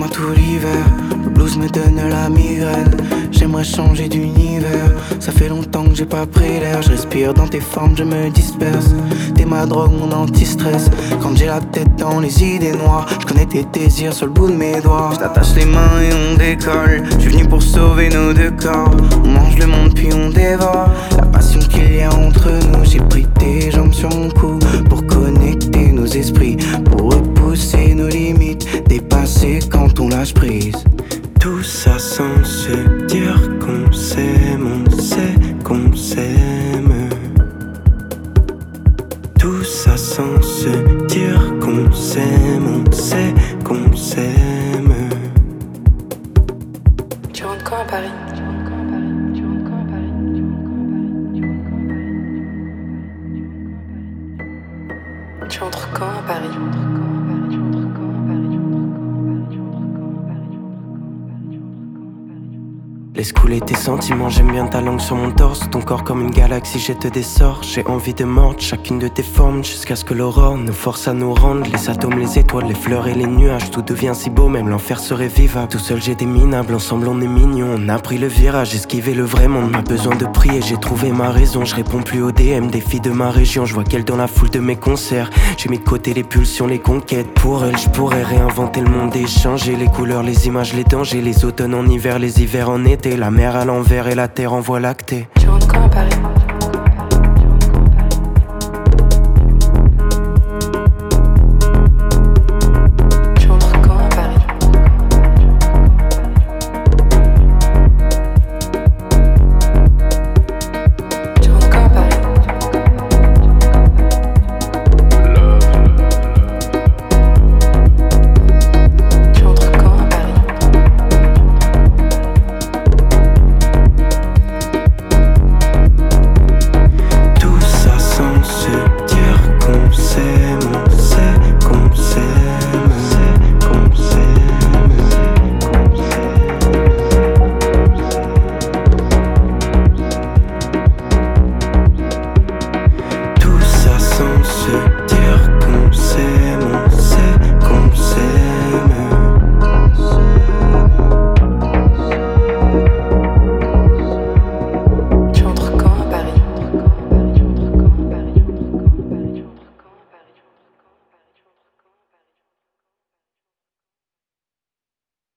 moi tout l'hiver. Le blues me donne la migraine. J'aimerais changer d'univers. Ça fait longtemps que j'ai pas pris l'air. Je respire dans tes formes, je me disperse. T'es ma drogue, mon anti-stress. Quand j'ai la tête dans les idées noires, je connais tes désirs sur le bout de mes doigts. Je t'attache les mains et on décolle. Je suis venu pour sauver nos deux corps. On mange le monde puis on dévore. La passion qu'il y a entre nous. J'ai pris tes jambes sur mon cou pour connecter nos esprits, pour repousser nos limites, dépasser quand on lâche prise. Tout ça sans se dire qu'on s'aime, on sait qu'on s'aime. Tout ça sans se dire qu'on s'aime, on sait qu'on s'aime. Tu rentres quand à Paris? Tu rentres quand à Paris? Laisse couler tes sentiments, j'aime bien ta langue sur mon torse. Ton corps comme une galaxie jette des sorts. J'ai envie de mordre chacune de tes formes, jusqu'à ce que l'aurore nous force à nous rendre. Les atomes, les étoiles, les fleurs et les nuages, tout devient si beau, même l'enfer serait vivable. Tout seul j'ai des minables, ensemble on est mignons. On a pris le virage, esquivé le vrai monde. Pas besoin de prier, j'ai trouvé ma raison. Je réponds plus aux DM des filles de ma région. Je vois qu'elles dans la foule de mes concerts. J'ai mis de côté les pulsions, les conquêtes. Pour elles, je pourrais réinventer le monde et changer les couleurs, les images, les dangers. Les automnes en hiver, les hivers en été. La mer à l'envers et la terre en voie lactée. Tu rentres quand à Paris?